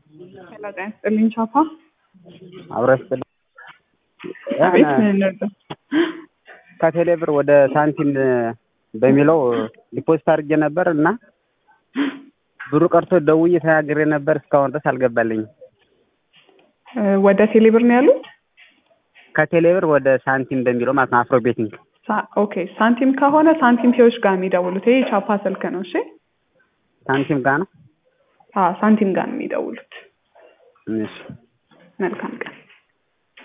ሰላም ጥልኝ ቻፓ አብረስል አቤት ነበር ከቴሌብር ወደ ሳንቲም በሚለው ዲፖዚት አድርጌ ነበር እና ብሩ ቀርቶ ደውዬ ተናግሬ ነበር እስካሁን ድረስ አልገባልኝም። ወደ ቴሌብር ነው ያሉት? ከቴሌብር ወደ ሳንቲም በሚለው ማለት ነው። አፍሮ ቤቲንግ ኦኬ። ሳንቲም ከሆነ ሳንቲም ፔዎች ጋር የሚደውሉት ይሄ ቻፓ ስልክ ነው። እሺ ሳንቲም ጋር ነው? ሳንቲም ጋር ነው የሚደውሉት። እሺ መልካም ቀን።